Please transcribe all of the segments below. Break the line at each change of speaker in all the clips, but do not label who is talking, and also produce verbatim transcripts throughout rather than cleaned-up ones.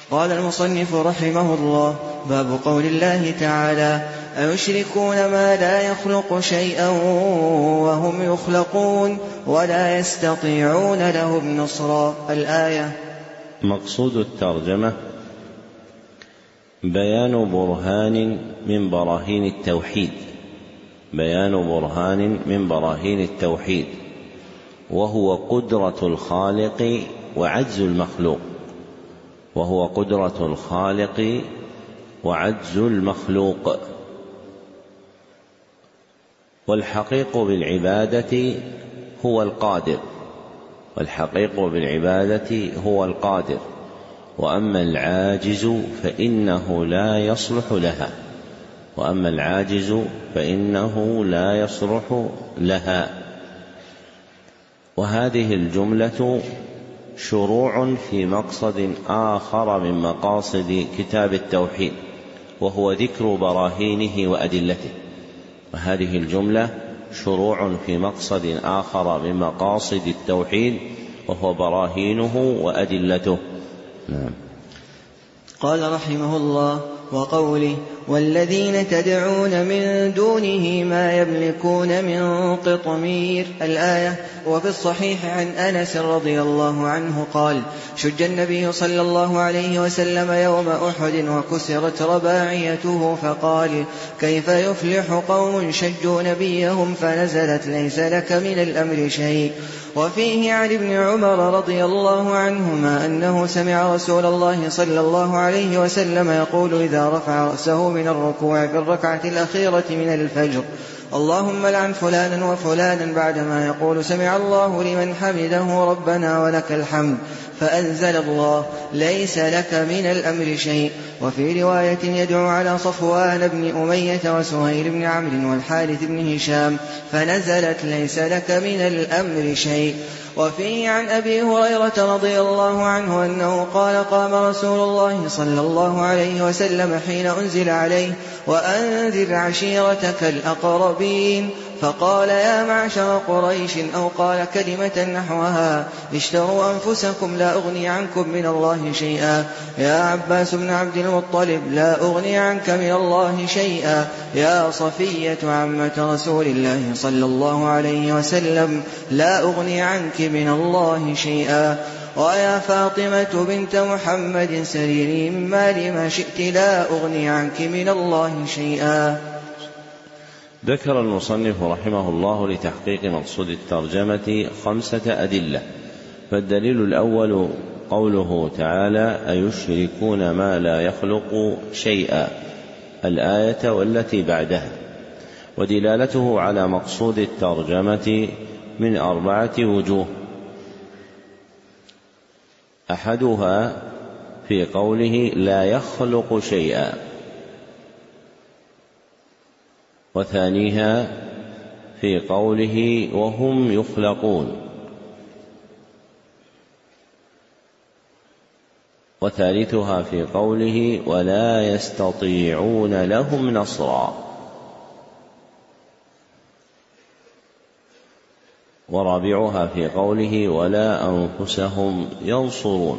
قال المصنف رحمه الله: باب قول الله تعالى: أيشركون ما لا يخلق شيئا وهم يخلقون ولا يستطيعون لهم نصرا. الآية.
مقصود الترجمة بيان برهان من براهين التوحيد بيان برهان من براهين التوحيد وهو قدرة الخالق وعجز المخلوق وهو قدرة الخالق وعجز المخلوق والحقيق بالعبادة هو القادر والحقيق بالعبادة هو القادر وأما العاجز فإنه لا يصلح لها وأما العاجز فإنه لا يصلح لها وهذه الجملة شروع في مقصد آخر من مقاصد كتاب التوحيد وهو ذكر براهينه وأدلته وهذه الجملة شروع في مقصد آخر من مقاصد التوحيد وهو براهينه وأدلته. نعم.
قال رحمه الله: وقوله: والذين تدعون من دونه ما يملكون من قطمير. الآية. وفي الصحيح عن أنس رضي الله عنه قال: شج النبي صلى الله عليه وسلم يوم أحد وكسرت رباعيته فقال: كيف يفلح قوم شجوا نبيهم فنزلت: ليس لك من الأمر شيء. وفيه عن ابن عمر رضي الله عنهما أنه سمع رسول الله صلى الله عليه وسلم يقول إذا رفع رأسه من الركوع في الركعة الأخيرة من الفجر: اللهم لعن فلانا وفلانا، بعدما يقول سمع الله لمن حمده ربنا ولك الحمد، فأنزل الله: ليس لك من الأمر شيء. وفي رواية يدعو على صفوان بن أمية وسهيل بن عمرو والحارث بن هشام، فنزلت: ليس لك من الأمر شيء. وفيه عن أبي هريرة رضي الله عنه أنه قال: قام رسول الله صلى الله عليه وسلم حين أنزل عليه: وأنذر عشيرتك الأقربين، فقال: يا معشر قريش، أو قال كلمة نحوها: اشتروا أنفسكم لا أغني عنكم من الله شيئا. يا عباس بن عبد المطلب، لا أغني عنك من الله شيئا. يا صفية عمة رسول الله صلى الله عليه وسلم، لا أغني عنك من الله شيئا. ويا فاطمة بنت محمد، سليني من مالي ما شئت، لا أغني عنك من الله شيئا.
ذكر المصنف رحمه الله لتحقيق مقصود الترجمة خمسة أدلة. فالدليل الأول قوله تعالى: أيشركون ما لا يخلق شيئا، الآية والتي بعدها. ودلالته على مقصود الترجمة من أربعة وجوه: أحدها في قوله لا يخلق شيئا، وثانيها في قوله وهم يخلقون، وثالثها في قوله ولا يستطيعون لهم نصرا، ورابعها في قوله ولا أنفسهم ينصرون.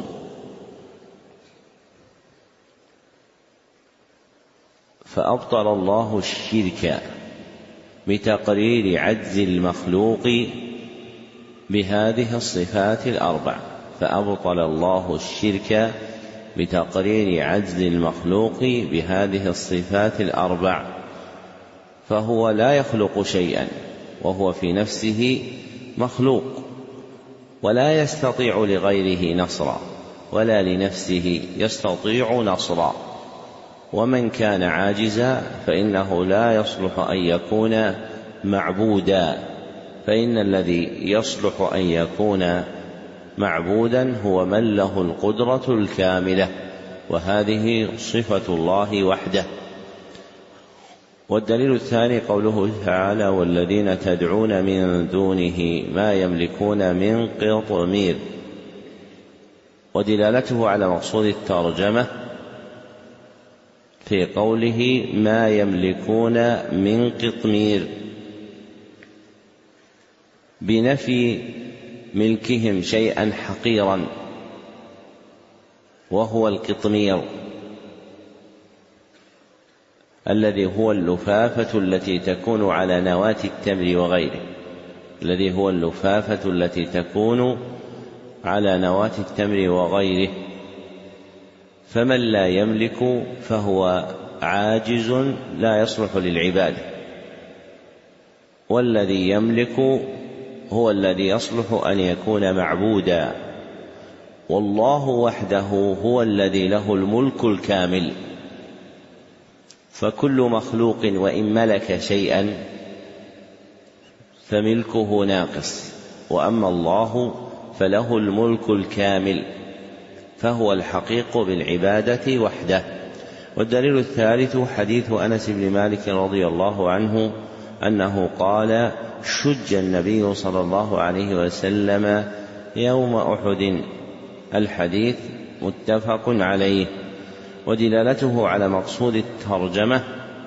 فأبطل الله الشرك بتقرير عجز المخلوق بهذه الصفات الأربع فأبطل الله الشرك بتقرير عجز المخلوق بهذه الصفات الأربع فهو لا يخلق شيئا وهو في نفسه مخلوق، ولا يستطيع لغيره نصرا، ولا لنفسه يستطيع نصرا. ومن كان عاجزا فإنه لا يصلح أن يكون معبودا، فإن الذي يصلح أن يكون معبودا هو من له القدرة الكاملة، وهذه صفة الله وحده. والدليل الثاني قوله تعالى والذين تدعون من دونه ما يملكون من قطمير، ودلالته على مقصود الترجمة في قوله ما يملكون من قطمير بنفي ملكهم شيئا حقيرا، وهو القطمير الذي هو اللفافة التي تكون على نواة التمر وغيره الذي هو اللفافة التي تكون على نواة التمر وغيره فمن لا يملك فهو عاجز لا يصلح للعبادة، والذي يملك هو الذي يصلح أن يكون معبودا، والله وحده هو الذي له الملك الكامل. فكل مخلوق وإن ملك شيئا فملكه ناقص، وأما الله فله الملك الكامل فهو الحقيق بالعبادة وحده. والدليل الثالث حديث أنس بن مالك رضي الله عنه أنه قال: شج النبي صلى الله عليه وسلم يوم أحد. الحديث متفق عليه. ودلالته على مقصود الترجمة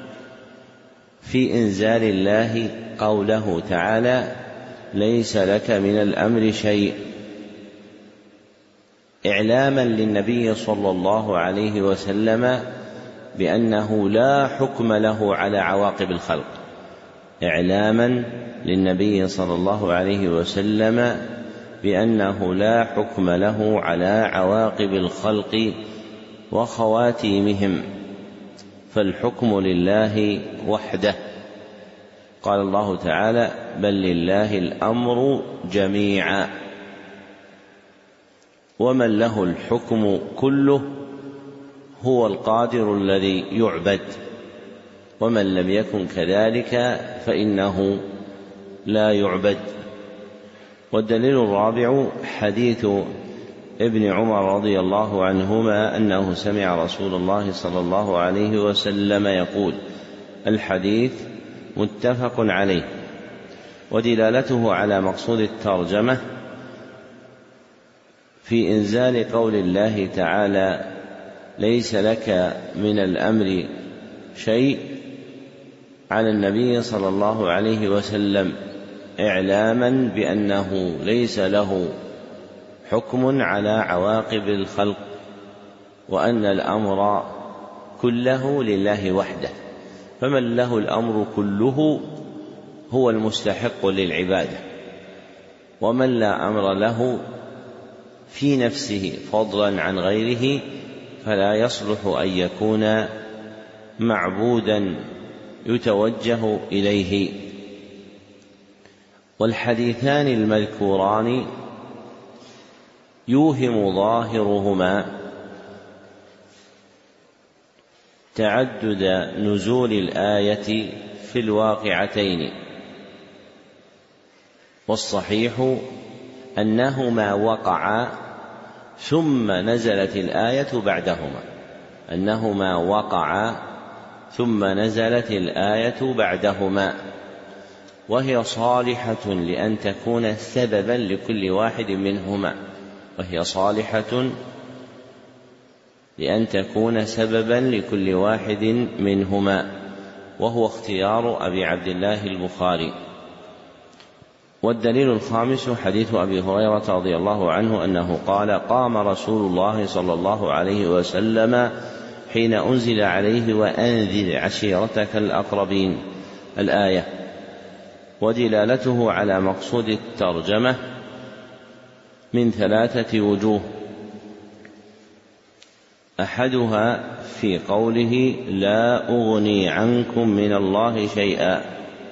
في إنزال الله قوله تعالى: ليس لك من الأمر شيء، إعلاما للنبي صلى الله عليه وسلم بأنه لا حكم له على عواقب الخلق، إعلاما للنبي صلى الله عليه وسلم بأنه لا حكم له على عواقب الخلق وخواتيمهم، فالحكم لله وحده. قال الله تعالى: بل لله الأمر جميعا. ومن له الحكم كله هو القادر الذي يعبد، ومن لم يكن كذلك فإنه لا يعبد. والدليل الرابع حديث ابن عمر رضي الله عنهما أنه سمع رسول الله صلى الله عليه وسلم يقول. الحديث متفق عليه. ودلالته على مقصود الترجمة في إنزال قول الله تعالى: ليس لك من الأمر شيء، على النبي صلى الله عليه وسلم، إعلاما بأنه ليس له حكم على عواقب الخلق، وأن الأمر كله لله وحده. فمن له الأمر كله هو المستحق للعبادة، ومن لا أمر له في نفسه فضلا عن غيره فلا يصلح أن يكون معبودا يتوجه إليه. والحديثان المذكوران يوهم ظاهرهما تعدد نزول الآية في الواقعتين، والصحيح أنهما وقعا ثم نزلت الآية بعدهما أنهما وقعا ثم نزلت الآية بعدهما وهي صالحة لأن تكون سببا لكل واحد منهما وهي صالحة لأن تكون سببا لكل واحد منهما وهو اختيار أبي عبد الله البخاري. والدليل الخامس حديث أبي هريرة رضي الله عنه أنه قال: قام رسول الله صلى الله عليه وسلم حين أنزل عليه: وأنذر عشيرتك الأقربين، الآية. ودلالته على مقصود الترجمة من ثلاثة وجوه: أحدها في قوله: لا أغني عنكم من الله شيئا،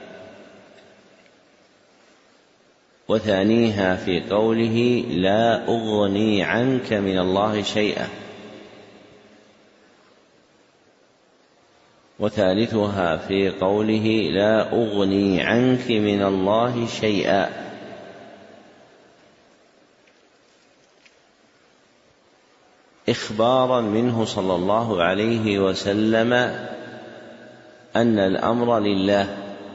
وثانيها في قوله: لا أغني عنك من الله شيئا، وثالثها في قوله: لا أغني عنك من الله شيئا. إخبارا منه صلى الله عليه وسلم أن الأمر لله،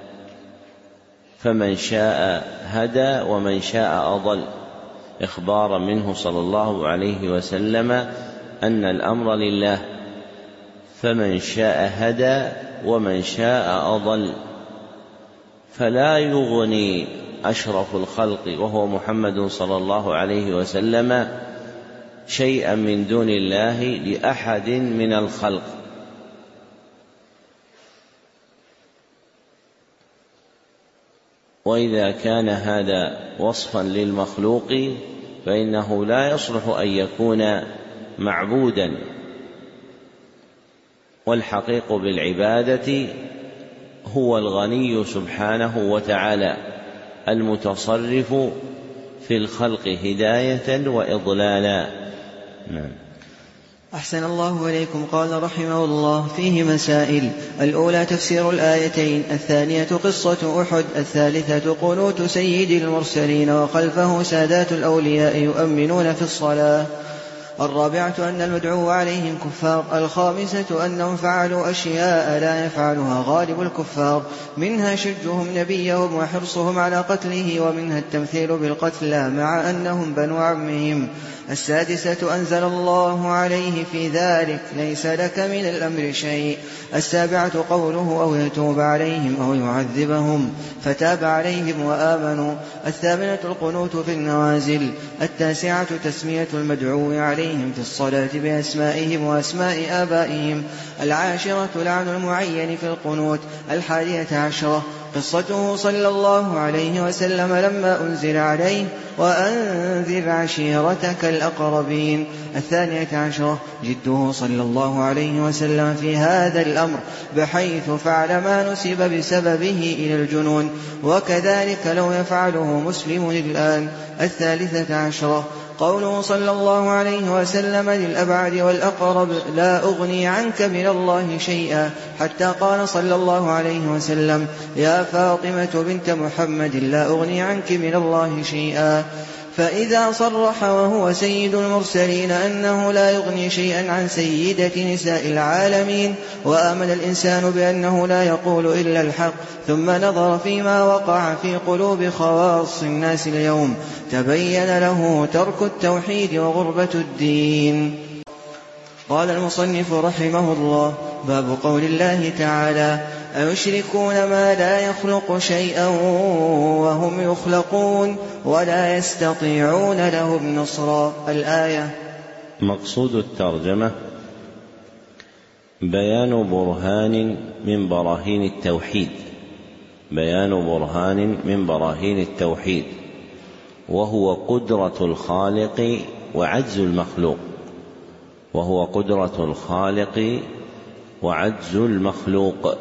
فمن شاء هدى ومن شاء أضل. إخبارا منه صلى الله عليه وسلم أن الأمر لله، فمن شاء هدى ومن شاء أضل. فلا يغني أشرف الخلق وهو محمد صلى الله عليه وسلم شيئا من دون الله لأحد من الخلق. وإذا كان هذا وصفا للمخلوق فإنه لا يصلح أن يكون معبودا، والحقيق بالعبادة هو الغني سبحانه وتعالى المتصرف في الخلق هداية وإضلالا. نعم.
أحسن الله إليكم. قال رحمه الله: فيه مسائل. الأولى تفسير الآيتين، الثانية قصة أحد، الثالثة قنوت سيد المرسلين وخلفه سادات الأولياء يؤمنون في الصلاة، الرابعة أن المدعو عليهم كفار، الخامسة أنهم فعلوا أشياء لا يفعلها غالب الكفار، منها شجهم نبيهم وحرصهم على قتله، ومنها التمثيل بالقتلى مع أنهم بنو عمهم، السادسة أنزل الله عليه في ذلك: ليس لك من الأمر شيء، السابعة قوله: أو يتوب عليهم أو يعذبهم فتاب عليهم وآمنوا، الثامنة القنوت في النوازل، التاسعة تسمية المدعو عليهم في الصلاة بأسمائهم وأسماء آبائهم، العاشرة لعن المعين في القنوت، الحادية عشرة قصته صلى الله عليه وسلم لما أنزل عليه: وأنذر عشيرتك الأقربين، الثانية عشرة جده صلى الله عليه وسلم في هذا الأمر بحيث فعل ما نسب بسببه إلى الجنون، وكذلك لو يفعله مسلم الآن، الثالثة عشرة قوله صلى الله عليه وسلم للأبعد والأقرب: لا أغني عنك من الله شيئا، حتى قال صلى الله عليه وسلم: يا فاطمة بنت محمد لا أغني عنك من الله شيئا. فإذا صرح وهو سيد المرسلين أنه لا يغني شيئا عن سيدة نساء العالمين، وآمن الإنسان بأنه لا يقول إلا الحق، ثم نظر فيما وقع في قلوب خواص الناس اليوم، تبين له ترك التوحيد وغربة الدين. قال المصنف رحمه الله: باب قول الله تعالى: أيشركون ما لا يخلق شيئا وهم يخلقون ولا يستطيعون لهم نصرا. الآية.
مقصود الترجمة بيان برهان من براهين التوحيد، بيان برهان من براهين التوحيد، وهو قدرة الخالق وعجز المخلوق، وهو قدرة الخالق وعجز المخلوق.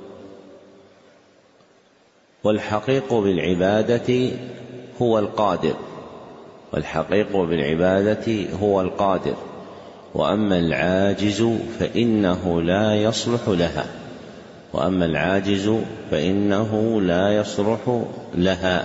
والحقيق بالعبادة هو القادر، والحقيق بالعبادة هو القادر، وأما العاجز فإنه لا يصلح لها، وأما العاجز فإنه لا يصلح لها.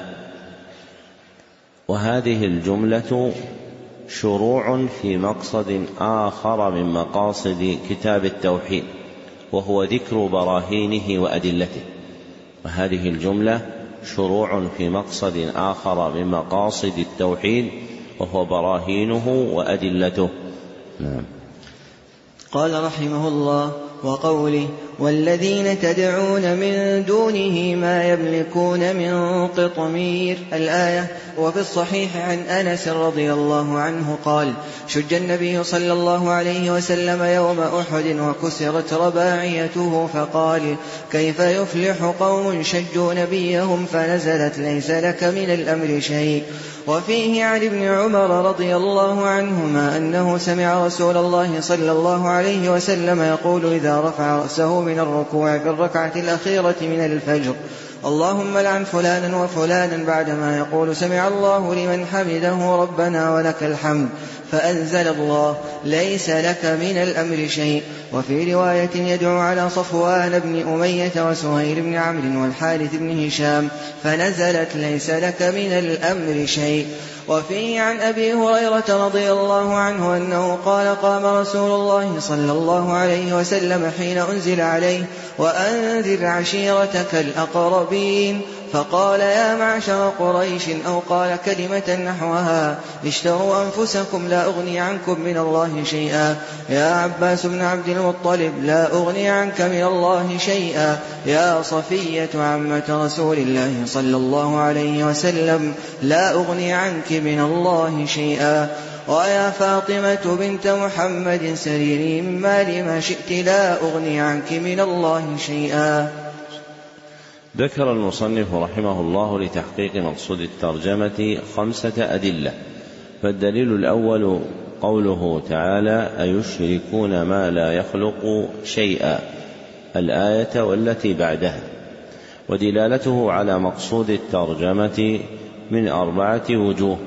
وهذه الجملة شروع في مقصد آخر من مقاصد كتاب التوحيد، وهو ذكر براهينه وأدلته. وهذه الجملة شروع في مقصد آخر من مقاصد التوحيد، وهو براهينه وأدلته. نعم.
قال رحمه الله: وقوله: والذين تدعون من دونه ما يملكون من قطمير. الآية. وفي الصحيح عن أنس رضي الله عنه قال: شج النبي صلى الله عليه وسلم يوم أحد وكسرت رباعيته، فقال: كيف يفلح قوم شجوا نبيهم؟ فنزلت: ليس لك من الأمر شيء. وفيه عن ابن عمر رضي الله عنهما أنه سمع رسول الله صلى الله عليه وسلم يقول إذا رفع رأسه من الركوع في الركعة الأخيرة من الفجر: اللهم لعن فلانا وفلانا، بعدما يقول سمع الله لمن حمده ربنا ولك الحمد، فأنزل الله: ليس لك من الأمر شيء. وفي رواية يدعو على صفوان بن أمية وسهيل بن عمرو والحارث بن هشام، فنزلت: ليس لك من الأمر شيء. وفيه عن أبي هريرة رضي الله عنه أنه قال: قام رسول الله صلى الله عليه وسلم حين أنزل عليه: وأنذر عشيرتك الأقربين، فقال: يا معشر قريش، أو قال كلمة نحوها: اشتروا أنفسكم لا أغني عنكم من الله شيئا. يا عباس بن عبد المطلب، لا أغني عنك من الله شيئا. يا صفية عمة رسول الله صلى الله عليه وسلم، لا أغني عنك من الله شيئا. ويا فاطمة بنت محمد سليني من مالي ما شئت لا أغني عنك من الله شيئا.
ذكر المصنف رحمه الله لتحقيق مقصود الترجمة خمسة أدلة. فالدليل الأول قوله تعالى أيشركون ما لا يخلق شيئا، الآية والتي بعدها، ودلالته على مقصود الترجمة من أربعة وجوه.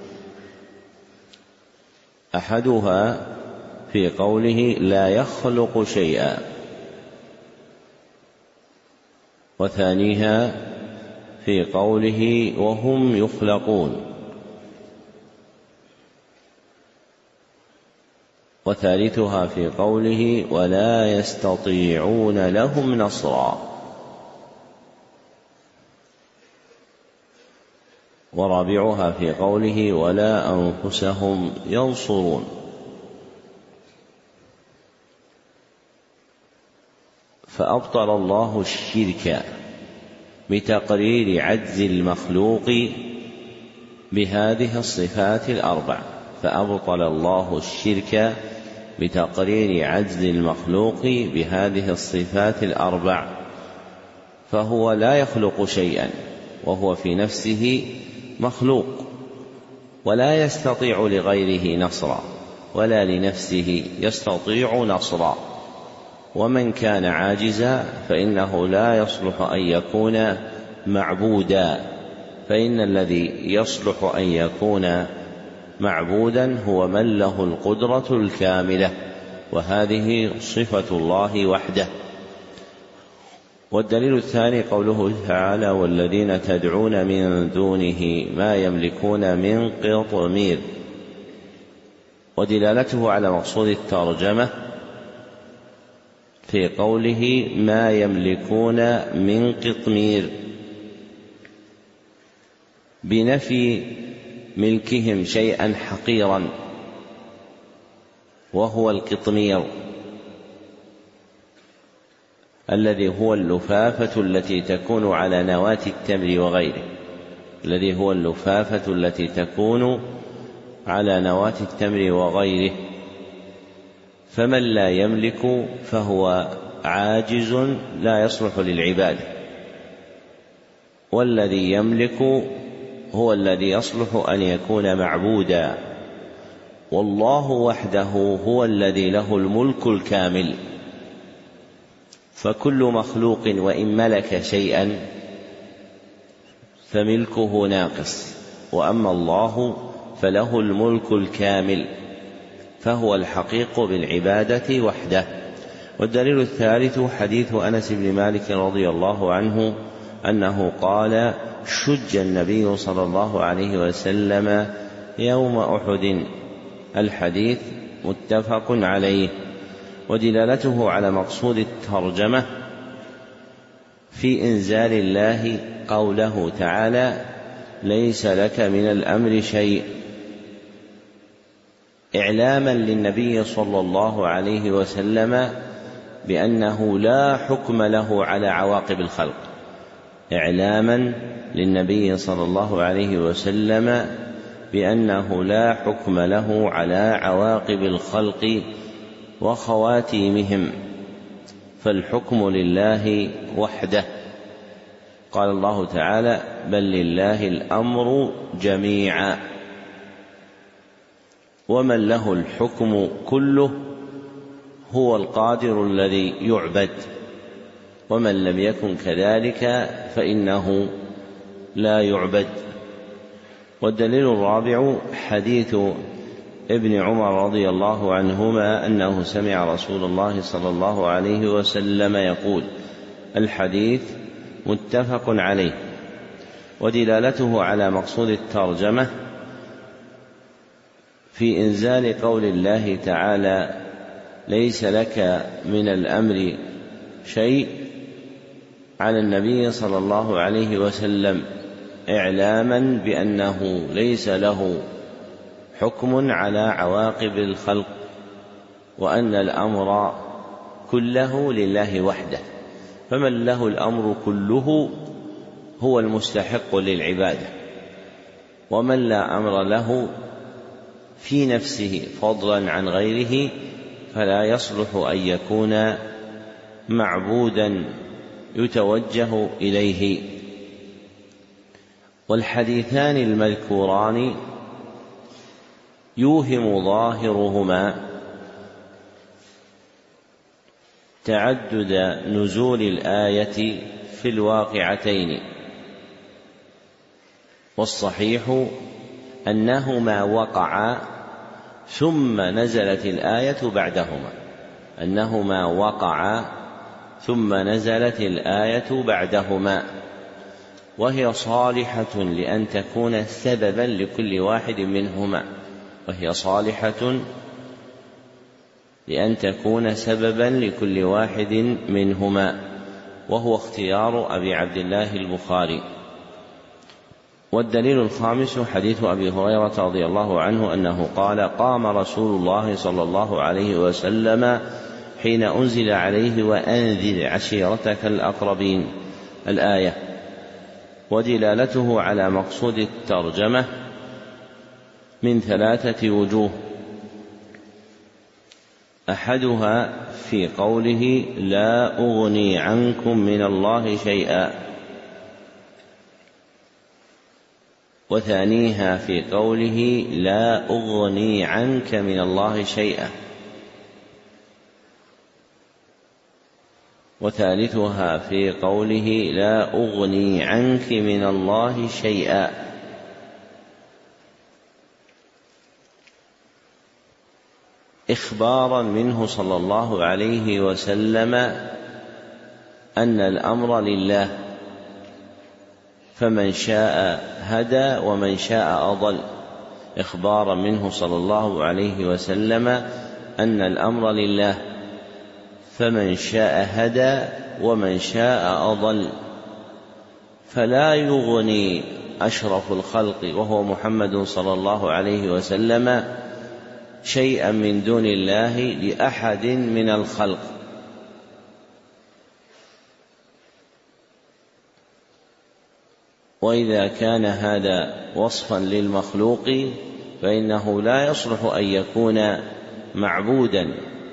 أحدها في قوله لا يخلق شيئا، وثانيها في قوله وهم يخلقون، وثالثها في قوله ولا يستطيعون لهم نصرا، ورابعها في قوله ولا أنفسهم ينصرون. فأبطل الله الشرك بتقرير عجز المخلوق بهذه الصفات الأربع فأبطل الله الشرك بتقرير عجز المخلوق بهذه الصفات الأربع فهو لا يخلق شيئا وهو في نفسه مخلوق، ولا يستطيع لغيره نصرا ولا لنفسه يستطيع نصرا. ومن كان عاجزا فإنه لا يصلح أن يكون معبودا، فإن الذي يصلح أن يكون معبودا هو من له القدرة الكاملة، وهذه صفة الله وحده. والدليل الثاني قوله تعالى والذين تدعون من دونه ما يملكون من قطمير، ودلالته على مقصود الترجمة في قوله ما يملكون من قطمير بنفي ملكهم شيئا حقيرا وهو القطمير الذي هو اللفافة التي تكون على نواة التمر وغيره الذي هو اللفافة التي تكون على نواة التمر وغيره. فمن لا يملك فهو عاجز لا يصلح للعبادة، والذي يملك هو الذي يصلح أن يكون معبودا، والله وحده هو الذي له الملك الكامل. فكل مخلوق وإن ملك شيئا فملكه ناقص، وأما الله فله الملك الكامل فهو الحقيق بالعبادة وحده. والدليل الثالث حديث أنس بن مالك رضي الله عنه أنه قال شج النبي صلى الله عليه وسلم يوم أحد، الحديث متفق عليه. ودلالته على مقصود الترجمة في إنزال الله قوله تعالى ليس لك من الأمر شيء، إعلاما للنبي صلى الله عليه وسلم بأنه لا حكم له على عواقب الخلق، إعلاما للنبي صلى الله عليه وسلم بأنه لا حكم له على عواقب الخلق وخواتيمهم، فالحكم لله وحده. قال الله تعالى بل لله الأمر جميعا، ومن له الحكم كله هو القادر الذي يعبد، ومن لم يكن كذلك فإنه لا يعبد. والدليل الرابع حديث ابن عمر رضي الله عنهما أنه سمع رسول الله صلى الله عليه وسلم يقول، الحديث متفق عليه. ودلالته على مقصود الترجمة في إنزال قول الله تعالى ليس لك من الأمر شيء على النبي صلى الله عليه وسلم، إعلاما بأنه ليس له حكم على عواقب الخلق، وأن الأمر كله لله وحده، فمن له الأمر كله هو المستحق للعبادة، ومن لا أمر له في نفسه فضلا عن غيره فلا يصلح أن يكون معبودا يتوجه إليه. والحديثان المذكوران يوهم ظاهرهما تعدد نزول الآية في الواقعتين، والصحيح أنهما وقعا ثم نزلت الآية بعدهما أنهما وقعا ثم نزلت الآية بعدهما وهي صالحة لأن تكون سببا لكل واحد منهما وهي صالحة لأن تكون سببا لكل واحد منهما وهو اختيار أبي عبد الله البخاري. والدليل الخامس حديث أبي هريرة رضي الله عنه أنه قال: قام رسول الله صلى الله عليه وسلم حين أنزل عليه وأنذر عشيرتك الأقربين الآية. ودلالته على مقصود الترجمة من ثلاثة وجوه: أحدها في قوله: لا أغني عنكم من الله شيئا، وثانيها في قوله: لا أغني عنك من الله شيئا، وثالثها في قوله: لا أغني عنك من الله شيئا. إخبارا منه صلى الله عليه وسلم أن الأمر لله، فمن شاء هدى ومن شاء أضل. إخبارا منه صلى الله عليه وسلم أن الأمر لله، فمن شاء هدى ومن شاء أضل. فلا يغني أشرف الخلق وهو محمد صلى الله عليه وسلم شيئا من دون الله لأحد من الخلق، وإذا كان هذا وصفا للمخلوق فإنه لا يصلح أن يكون معبودا.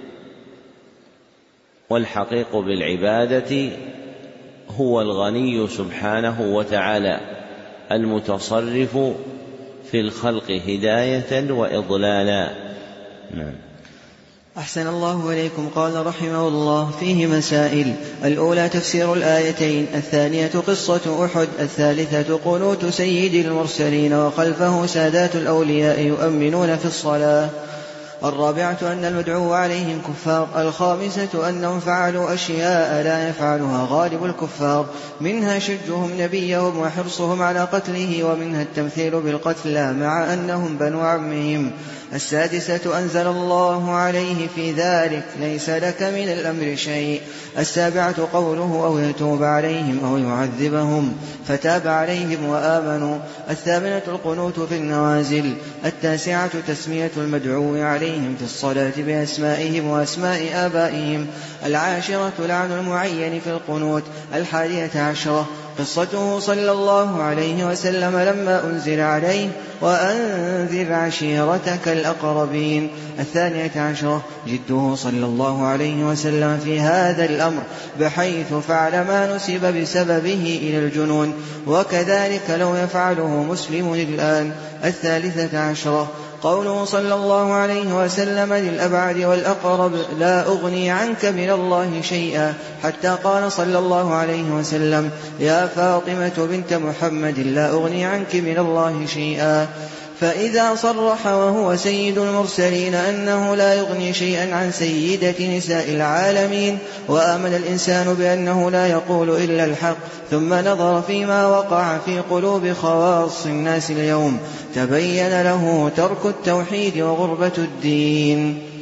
والحقيق بالعبادة هو الغني سبحانه وتعالى المتصرف في الخلق هداية وإضلالا. نعم.
أحسن الله إليكم. قال رحمه الله: فيه مسائل: الأولى تفسير الآيتين، الثانية قصة أحد، الثالثة قنوت سيد المرسلين وخلفه سادات الأولياء يؤمنون في الصلاة، الرابعة أن المدعو عليهم كفار، الخامسة أنهم فعلوا أشياء لا يفعلها غالب الكفار، منها شجهم نبيهم وحرصهم على قتله، ومنها التمثيل بالقتلى مع أنهم بنو عمهم، السادسة أنزل الله عليه في ذلك: ليس لك من الأمر شيء، السابعة قوله: أو يتوب عليهم أو يعذبهم فتاب عليهم وآمنوا، الثامنة القنوت في النوازل، التاسعة تسمية المدعو عليهم في الصلاة بأسمائهم وأسماء آبائهم، العاشرة لعن المعين في القنوت، الحادية عشرة قصته صلى الله عليه وسلم لما أنزل عليه: وأنذر عشيرتك الأقربين، الثانية عشرة جده صلى الله عليه وسلم في هذا الأمر بحيث فعل ما نسب بسببه إلى الجنون، وكذلك لو يفعله مسلم الآن، الثالثة عشرة قوله صلى الله عليه وسلم للأبعد والأقرب: لا أغني عنك من الله شيئا، حتى قال صلى الله عليه وسلم: يا فاطمة بنت محمد لا أغني عنك من الله شيئا. فإذا صرح وهو سيد المرسلين أنه لا يغني شيئا عن سيدة نساء العالمين، وآمن الإنسان بأنه لا يقول إلا الحق، ثم نظر فيما وقع في قلوب خواص الناس اليوم، تبين له ترك التوحيد وغربة الدين.